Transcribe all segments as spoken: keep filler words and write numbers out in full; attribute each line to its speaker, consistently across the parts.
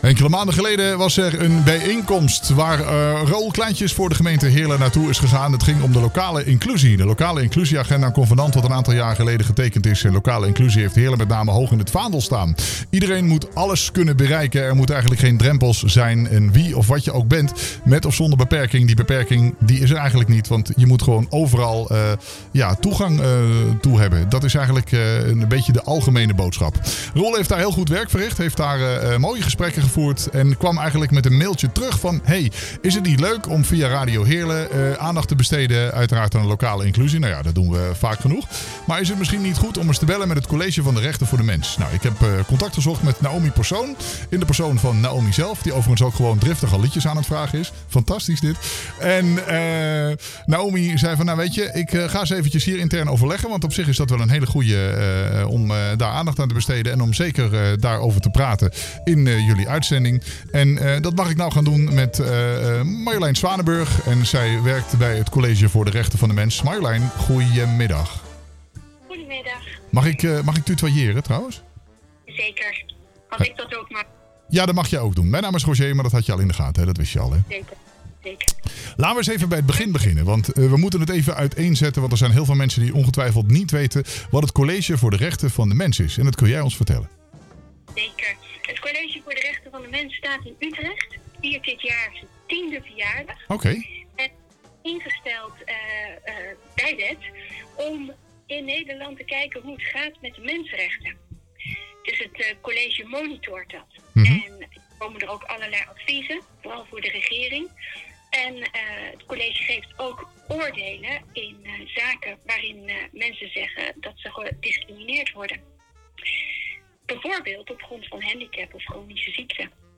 Speaker 1: Enkele maanden geleden was er een bijeenkomst waar uh, Raoul Kleintjes voor de gemeente Heerlen naartoe is gegaan. Het ging om de lokale inclusie. De lokale inclusieagenda, een convenant wat een aantal jaar geleden getekend is. En lokale inclusie heeft Heerlen met name hoog in het vaandel staan. Iedereen moet alles kunnen bereiken. Er moeten eigenlijk geen drempels zijn. En wie of wat je ook bent, met of zonder beperking. Die beperking die is er eigenlijk niet. Want je moet gewoon overal uh, ja, toegang uh, toe hebben. Dat is eigenlijk uh, een beetje de algemene boodschap. Raoul heeft daar heel goed werk verricht. Heeft daar uh, mooie gesprekken gevoerd. En kwam eigenlijk met een mailtje terug van... Hey, is het niet leuk om via Radio Heerlen uh, aandacht te besteden... uiteraard aan de lokale inclusie? Nou ja, dat doen we vaak genoeg. Maar is het misschien niet goed om eens te bellen met het College van de Rechten voor de Mens? Nou, ik heb uh, contact gezocht met Naomi Persoon. In de persoon van Naomi zelf. Die overigens ook gewoon driftig al liedjes aan het vragen is. Fantastisch dit. En uh, Naomi zei van... Nou weet je, ik uh, ga eens eventjes hier intern overleggen. Want op zich is dat wel een hele goede... Uh, om uh, daar aandacht aan te besteden. En om zeker uh, daarover te praten in uh, jullie uitzending. En uh, dat mag ik nou gaan doen met uh, uh, Marjolein Zwanenburg. En zij werkt bij het College voor de Rechten van de Mens. Marjolein, goedemiddag.
Speaker 2: Goedemiddag.
Speaker 1: Mag ik, uh, mag ik tutoyeren trouwens?
Speaker 2: Zeker. Als ik dat ook mag.
Speaker 1: Ja, dat mag jij ook doen. Mijn naam is Roger, maar dat had je al in de gaten. Hè? Dat wist je al, hè?
Speaker 2: Zeker. Zeker.
Speaker 1: Laten we eens even bij het begin beginnen. Want uh, we moeten het even uiteenzetten. Want er zijn heel veel mensen die ongetwijfeld niet weten... wat het College voor de Rechten van de Mens is. En dat kun jij ons vertellen.
Speaker 2: Zeker. Het College voor de Rechten van de Mens staat in Utrecht. Viert dit jaar zijn tiende verjaardag.
Speaker 1: Oké. Okay.
Speaker 2: En ingesteld uh, uh, bij wet om in Nederland te kijken hoe het gaat met de mensenrechten. Dus het uh, college monitort dat. Mm-hmm. En er komen er ook allerlei adviezen, vooral voor de regering. En uh, het college geeft ook oordelen in uh, zaken waarin uh, mensen zeggen dat ze gediscrimineerd worden. Bijvoorbeeld op grond van handicap of chronische ziekte.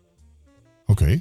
Speaker 1: Oké. Okay.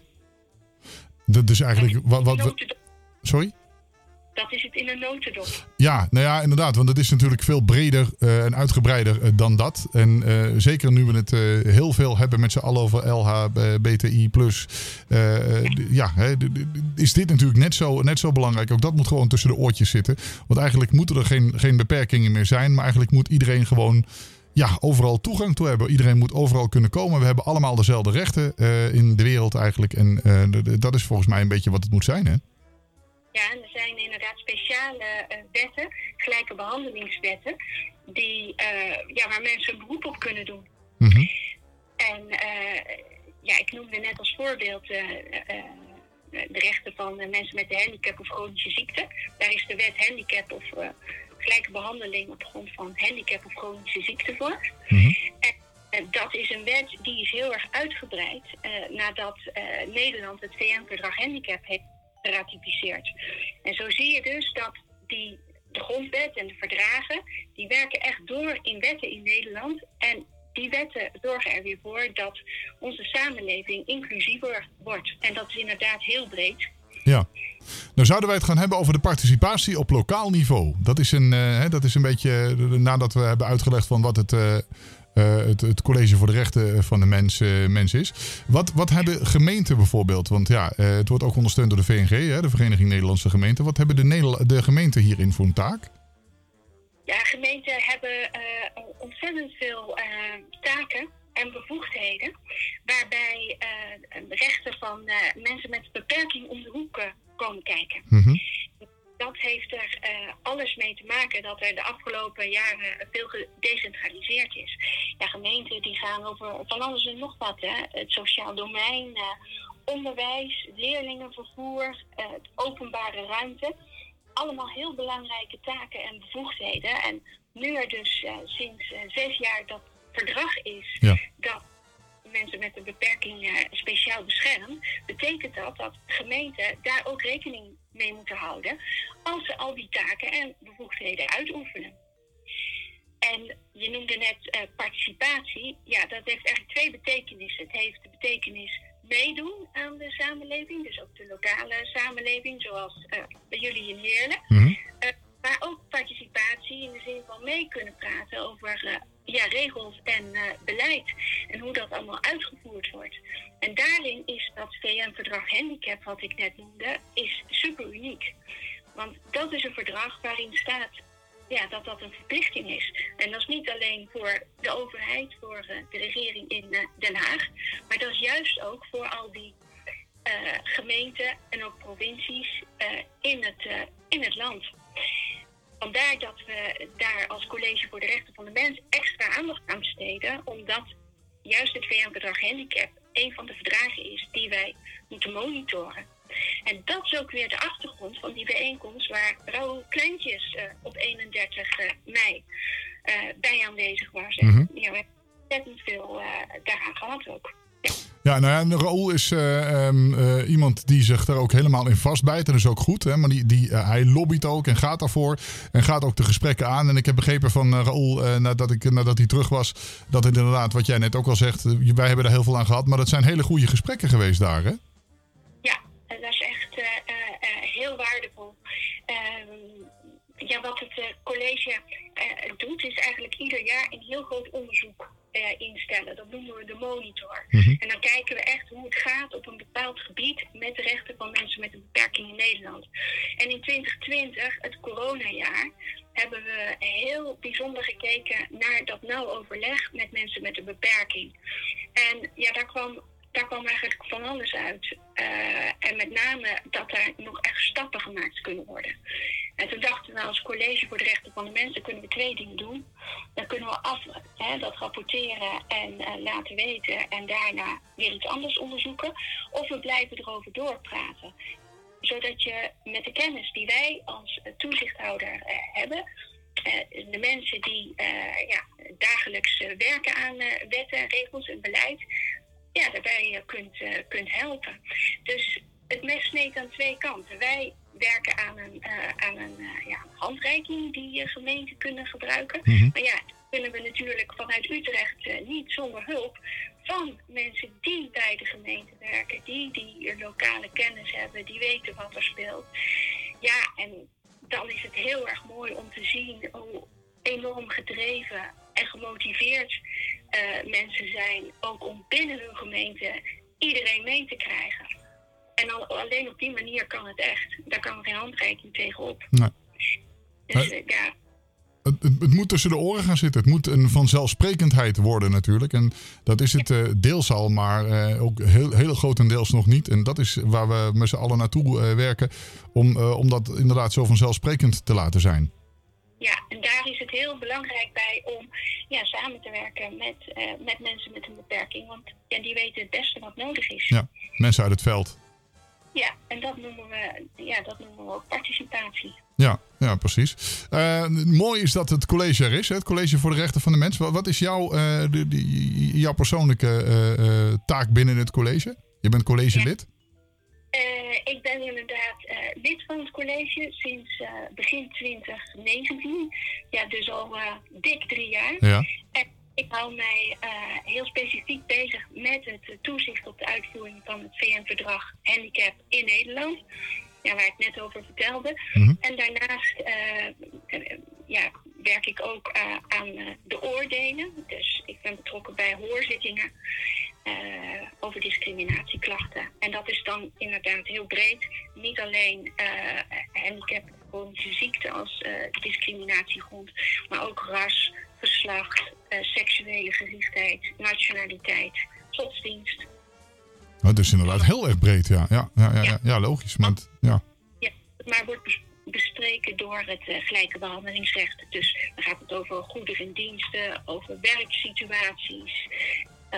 Speaker 1: Dat is eigenlijk... Wat, wat, wat, sorry?
Speaker 2: Dat is het in een notendop.
Speaker 1: Ja, nou ja, inderdaad. Want het is natuurlijk veel breder uh, en uitgebreider uh, dan dat. En uh, zeker nu we het uh, heel veel hebben met z'n allen over L H B T I plus. Uh, ja, ja hè, is dit natuurlijk net zo, net zo belangrijk. Ook dat moet gewoon tussen de oortjes zitten. Want eigenlijk moeten er geen, geen beperkingen meer zijn. Maar eigenlijk moet iedereen gewoon... Ja, overal toegang toe hebben. Iedereen moet overal kunnen komen. We hebben allemaal dezelfde rechten uh, in de wereld eigenlijk. En uh, d- d- dat is volgens mij een beetje wat het moet zijn, hè?
Speaker 2: Ja, en er zijn inderdaad speciale uh, wetten, gelijke behandelingswetten, die, uh, ja, waar mensen een beroep op kunnen doen.
Speaker 1: Mm-hmm.
Speaker 2: En uh, ja, ik noemde net als voorbeeld uh, uh, de rechten van uh, mensen met een handicap of chronische ziekte. Daar is de wet handicap of... Uh, gelijke behandeling op grond van handicap of chronische ziekte voor.
Speaker 1: Mm-hmm.
Speaker 2: En uh, dat is een wet die is heel erg uitgebreid uh, nadat uh, Nederland het V N-verdrag handicap heeft geratificeerd. En zo zie je dus dat die, de grondwet en de verdragen, die werken echt door in wetten in Nederland. En die wetten zorgen er weer voor dat onze samenleving inclusiever wordt. En dat is inderdaad heel breed.
Speaker 1: Ja. Nou zouden wij het gaan hebben over de participatie op lokaal niveau. Dat is een, uh, dat is een beetje, uh, nadat we hebben uitgelegd van wat het, uh, uh, het, het College voor de Rechten van de Mens, uh, mens is. Wat, wat hebben gemeenten bijvoorbeeld? Want ja, uh, het wordt ook ondersteund door de V N G, hè, de Vereniging Nederlandse Gemeenten. Wat hebben de, Nederla- de gemeenten hierin voor een taak?
Speaker 2: Ja, gemeenten hebben uh, ontzettend veel uh, taken en bevoegdheden, waarbij uh, rechten van uh, mensen met beperking om de hoek uh, komen kijken.
Speaker 1: Mm-hmm.
Speaker 2: Dat heeft er uh, alles mee te maken dat er de afgelopen jaren veel gedecentraliseerd is. Ja, gemeenten die gaan over van alles en nog wat. Hè. Het sociaal domein, uh, onderwijs, leerlingenvervoer, uh, het openbare ruimte. Allemaal heel belangrijke taken en bevoegdheden. En nu er dus uh, sinds uh, zes jaar dat verdrag is,
Speaker 1: ja,
Speaker 2: dat mensen met een beperking uh, speciaal beschermt, betekent dat dat gemeenten daar ook rekening mee moeten houden als ze al die taken en bevoegdheden uitoefenen. En je noemde net uh, participatie. Ja, dat heeft eigenlijk twee betekenissen. Het heeft de betekenis meedoen aan de samenleving, dus ook de lokale samenleving, zoals uh, bij jullie in Heerlen.
Speaker 1: Mm-hmm.
Speaker 2: Uh, maar ook participatie in de zin van mee kunnen praten over uh, ja, regels en uh, beleid en hoe dat allemaal uitgevoerd wordt. En daarin is dat V N-verdrag handicap, wat ik net noemde, is super uniek. Want dat is een verdrag waarin staat ja, dat dat een verplichting is. En dat is niet alleen voor de overheid, voor uh, de regering in uh, Den Haag, maar dat is was juist ook voor al die uh, gemeenten en ook provincies uh, in, het, uh, in het land. Vandaar dat we daar als College voor de Rechten van de Mens extra aandacht aan besteden, omdat juist het V N-verdrag handicap een van de verdragen is die wij moeten monitoren. En dat is ook weer de achtergrond van die bijeenkomst waar Raoul Kleintjes uh, op eenendertig mei uh, bij aanwezig was. En mm-hmm. ja, we hebben ontzettend veel uh, daaraan gehad ook. Ja.
Speaker 1: Ja, nou ja, Raoul is uh, um, uh, iemand die zich daar ook helemaal in vastbijt. En dat is ook goed. Hè? Maar die, die, uh, hij lobbyt ook en gaat daarvoor. En gaat ook de gesprekken aan. En ik heb begrepen van uh, Raoul, uh, nadat, ik, nadat hij terug was, dat het inderdaad, wat jij net ook al zegt, uh, wij hebben er heel veel aan gehad. Maar dat zijn hele goede gesprekken geweest daar, hè?
Speaker 2: Ja, dat is echt uh, uh, uh, heel waardevol. Um, ja, wat het uh, college uh, doet, is eigenlijk ieder jaar een heel groot onderzoek Uh, instellen. Dat noemen we de monitor. Mm-hmm. En dan kijken we echt hoe het gaat op een bepaald gebied met de rechten van mensen met een beperking in Nederland. En in twintig twintig, het coronajaar, hebben we heel bijzonder gekeken naar dat nauw overleg met mensen met een beperking. En ja, daar kwam, daar kwam eigenlijk van alles uit. Uh, en met name dat er nog echt stappen gemaakt kunnen worden. En toen dachten we als College voor de Rechten van de Mensen kunnen we twee dingen doen. Dan kunnen we af, hè, dat rapporteren en uh, laten weten en daarna weer iets anders onderzoeken. Of we blijven erover doorpraten. Zodat je met de kennis die wij als uh, toezichthouder uh, hebben, uh, de mensen die uh, ja, dagelijks uh, werken aan uh, wetten, regels en beleid, ja, daarbij uh, kunt, uh, kunt helpen. Dus het mes sneed aan twee kanten. Wij werken aan een, uh, aan een uh, ja, handreiking die uh, gemeenten kunnen gebruiken. Mm-hmm. Maar ja, dat kunnen we natuurlijk vanuit Utrecht uh, niet zonder hulp van mensen die bij de gemeente werken, die die lokale kennis hebben, die weten wat er speelt. Ja, en dan is het heel erg mooi om te zien hoe enorm gedreven en gemotiveerd uh, mensen zijn, ook om binnen hun gemeente iedereen mee te krijgen. En al, alleen op die manier kan het echt. Daar kan geen handreiking tegenop. Nee. Dus
Speaker 1: nee.
Speaker 2: ja.
Speaker 1: Het, het, het moet tussen de oren gaan zitten. Het moet een vanzelfsprekendheid worden natuurlijk. En dat is het uh, deels al, maar uh, ook heel, heel grotendeels nog niet. En dat is waar we met z'n allen naartoe uh, werken. Om, uh, om dat inderdaad zo vanzelfsprekend te laten zijn.
Speaker 2: Ja, en daar is het heel belangrijk bij om ja, samen te werken met, uh, met mensen met een beperking. Want ja, die weten het beste wat nodig is.
Speaker 1: Ja, mensen uit het veld.
Speaker 2: Ja, en dat noemen we, ja, dat noemen we ook participatie.
Speaker 1: Ja, ja, precies. Uh, mooi is dat het college er is, hè? Het College voor de Rechten van de Mens. Wat, wat is jouw, uh, de, de, jouw persoonlijke uh, uh, taak binnen het college? Je bent collegelid?
Speaker 2: Ja. Uh, ik ben inderdaad uh, lid van het college sinds uh, begin twintig negentien. Ja, dus al uh, dik drie jaar.
Speaker 1: Ja.
Speaker 2: En ik hou mij uh, heel specifiek bezig met het toezicht op de uitvoering van het V N-verdrag handicap in Nederland. Ja, waar ik net over vertelde. Mm-hmm. En daarnaast uh, uh, ja, werk ik ook uh, aan uh, de oordelen. Dus ik ben betrokken bij hoorzittingen uh, over discriminatieklachten. En dat is dan inderdaad heel breed. Niet alleen uh, handicap, chronische ziekte als uh, discriminatiegrond, maar ook ras, geslacht, uh, seksuele gerichtheid, nationaliteit, godsdienst.
Speaker 1: Dat is inderdaad heel erg breed, ja. Ja, ja, ja, ja. ja logisch. Maar, het, ja.
Speaker 2: Ja, maar wordt bestreken door het uh, gelijke behandelingsrecht. Dus dan gaat het over goederen en diensten, over werksituaties. Uh,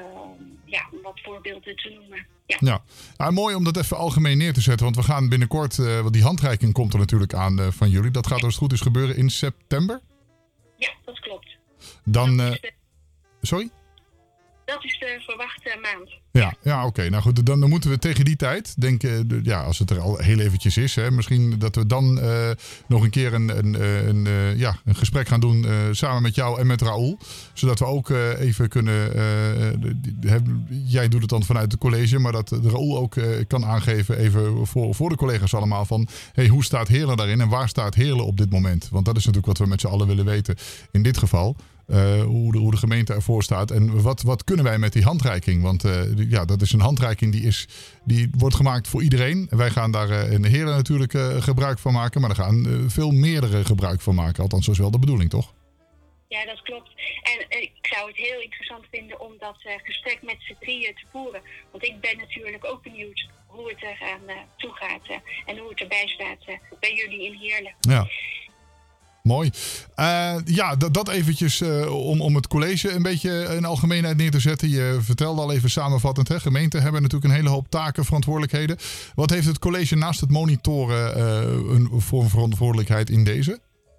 Speaker 2: ja, om wat voorbeelden te noemen. Ja.
Speaker 1: Ja. Nou, mooi om dat even algemeen neer te zetten. Want we gaan binnenkort, uh, want die handreiking komt er natuurlijk aan uh, van jullie. Dat gaat als het goed is gebeuren in september?
Speaker 2: Ja, dat klopt.
Speaker 1: Dan, uh, sorry?
Speaker 2: Dat is de verwachte maand.
Speaker 1: Ja, ja oké. Okay. Nou goed, dan, dan moeten we tegen die tijd denken, ja, als het er al heel eventjes is, hè, misschien dat we dan uh, nog een keer een, een, een, een, ja, een gesprek gaan doen uh, samen met jou en met Raoul. Zodat we ook uh, even kunnen, uh, hebben, jij doet het dan vanuit het college, maar dat Raoul ook uh, kan aangeven even voor, voor de collega's allemaal van, hey, hoe staat Heerlen daarin en waar staat Heerlen op dit moment? Want dat is natuurlijk wat we met z'n allen willen weten in dit geval. Uh, hoe, de, hoe de gemeente ervoor staat. En wat, wat kunnen wij met die handreiking? Want uh, ja, dat is een handreiking die, is, die wordt gemaakt voor iedereen. Wij gaan daar uh, in de Heerlen natuurlijk uh, gebruik van maken. Maar er gaan uh, veel meerdere gebruik van maken. Althans, zo is wel de bedoeling, toch?
Speaker 2: Ja, dat klopt. En uh, ik zou het heel interessant vinden om dat uh, gesprek met z'n drieën te voeren. Want ik ben natuurlijk ook benieuwd hoe het er aan uh, toe gaat uh, en hoe het erbij staat uh, bij jullie in Heerlen.
Speaker 1: Ja. Mooi. Uh, ja, dat, dat eventjes uh, om, om het college een beetje in algemeenheid neer te zetten. Je vertelde al even samenvattend, hè? Gemeenten hebben natuurlijk een hele hoop taken, verantwoordelijkheden. Wat heeft het college naast het monitoren uh, een voor verantwoordelijkheid in deze?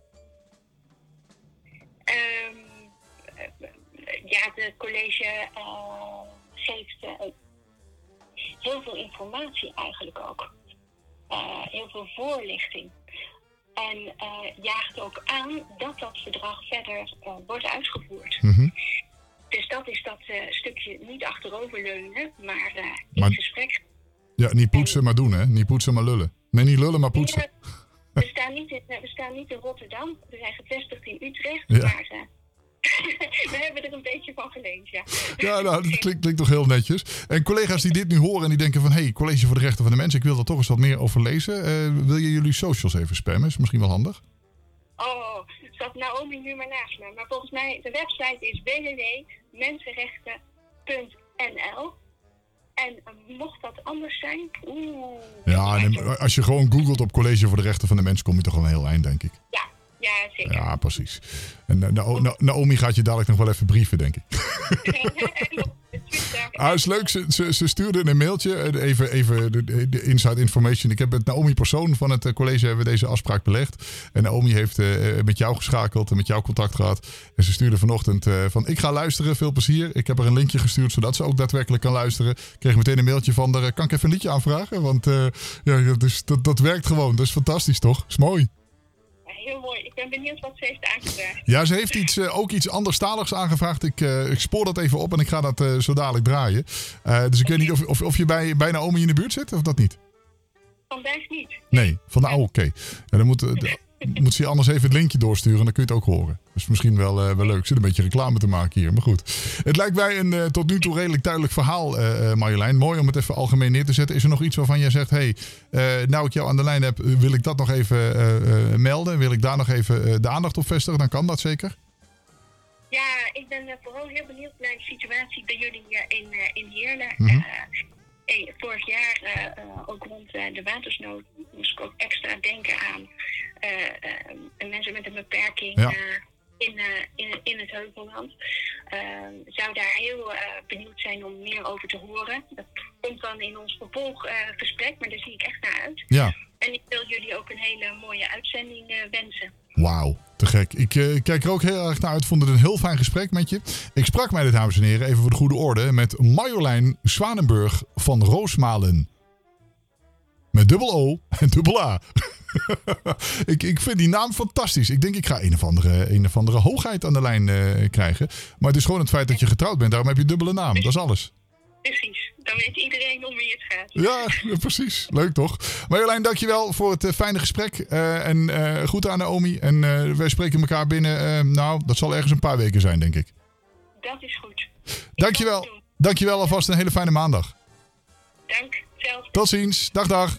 Speaker 2: Um, ja, het college uh, geeft uh, heel veel informatie eigenlijk ook. Uh, heel veel voorlichting. En uh, jaagt ook aan dat dat verdrag verder uh, wordt uitgevoerd.
Speaker 1: Mm-hmm.
Speaker 2: Dus dat is dat uh, stukje niet achteroverleunen, maar uh, in
Speaker 1: maar,
Speaker 2: gesprek.
Speaker 1: Ja, niet poetsen, en, maar doen, hè? Niet poetsen, maar lullen. Nee, niet lullen, maar poetsen.
Speaker 2: We, we, staan niet in, we staan niet in Rotterdam. We zijn gevestigd in Utrecht.
Speaker 1: Ja.
Speaker 2: Maar uh, we hebben er een beetje van geleend, ja.
Speaker 1: Ja, nou, dat klinkt, klinkt toch heel netjes. En collega's die dit nu horen en die denken van... hé, hey, College voor de Rechten van de Mens, ik wil er toch eens wat meer over lezen. Uh, wil je jullie socials even spammen? Is misschien wel handig.
Speaker 2: Oh, zat Naomi nu maar naast me. Maar volgens mij, de website is w w w punt mensenrechten punt n l. En uh, mocht dat anders zijn... Oeh,
Speaker 1: ja, nee, als je gewoon googelt op College voor de Rechten van de Mens... kom je toch al een heel eind, denk ik.
Speaker 2: Ja. Ja, zeker.
Speaker 1: Ja, precies. En Na- Na- Na- Naomi gaat je dadelijk nog wel even brieven, denk ik. Ah, is leuk. Ze, ze, ze stuurde een mailtje. Even, even de, de inside information. Ik heb met Naomi Persoon van het college hebben we deze afspraak belegd. En Naomi heeft uh, met jou geschakeld en met jou contact gehad. En ze stuurde vanochtend uh, van ik ga luisteren. Veel plezier. Ik heb haar een linkje gestuurd zodat ze ook daadwerkelijk kan luisteren. Ik kreeg meteen een mailtje van haar. Kan ik even een liedje aanvragen? Want uh, ja, dus dat, dat werkt gewoon. Dat is fantastisch, toch? Is mooi.
Speaker 2: Heel mooi. Ik ben benieuwd wat ze heeft aangevraagd.
Speaker 1: Ja, ze heeft iets, uh, ook iets anderstaligs aangevraagd. Ik, uh, ik spoor dat even op en ik ga dat uh, zo dadelijk draaien. Uh, dus ik weet niet of, of, of je bij, bij Naomi in de buurt zit of dat niet?
Speaker 2: Vandaag niet.
Speaker 1: Nee, van de oude, oké. Okay. Ja, dan moet, uh, de, moet ze je anders even het linkje doorsturen. Dan kun je het ook horen. Dat is misschien wel, uh, wel leuk. Ik zit een beetje reclame te maken hier. Maar goed. Het lijkt mij een uh, tot nu toe redelijk duidelijk verhaal, uh, Marjolein. Mooi om het even algemeen neer te zetten. Is er nog iets waarvan jij zegt... Hé, hey, uh, nou ik jou aan de lijn heb, wil ik dat nog even uh, uh, melden? Wil ik daar nog even uh, de aandacht op vestigen? Dan kan dat zeker?
Speaker 2: Ja, ik ben uh, vooral heel benieuwd naar de situatie bij jullie uh, in, uh, in Heerlen.
Speaker 1: Mm-hmm.
Speaker 2: Uh, hey, vorig jaar, uh, uh, ook rond uh, de watersnood, moest ik ook extra denken aan uh, uh, mensen met een beperking...
Speaker 1: Ja.
Speaker 2: Uh, In, uh, in, in het Heuvelland. Uh, zou daar heel uh, benieuwd zijn om meer over te horen. Dat komt dan in ons vervolggesprek, uh, maar daar zie ik echt naar uit.
Speaker 1: Ja.
Speaker 2: En ik wil jullie ook een hele mooie uitzending uh, wensen.
Speaker 1: Wauw, te gek. Ik uh, kijk er ook heel erg naar uit. Vond het een heel fijn gesprek met je. Ik sprak mij, dames en heren, even voor de goede orde... met Marjolein Zwanenburg van Roosmalen. Met dubbel O en dubbel A. ik, ik vind die naam fantastisch. Ik denk ik ga een of andere, een of andere hoogheid aan de lijn uh, krijgen. Maar het is gewoon het feit dat je getrouwd bent. Daarom heb je een dubbele naam. Dat is alles.
Speaker 2: Precies. Dan weet iedereen om wie het gaat.
Speaker 1: Ja, precies. Leuk toch? Marjolein, dankjewel voor het uh, fijne gesprek. Uh, en uh, goed aan Naomi. En uh, wij spreken elkaar binnen. Uh, nou, dat zal ergens een paar weken zijn, denk ik.
Speaker 2: Dat is goed.
Speaker 1: Dankjewel. Dankjewel alvast. Een hele fijne maandag.
Speaker 2: Dank. Zelf.
Speaker 1: Tot ziens. Dag, dag.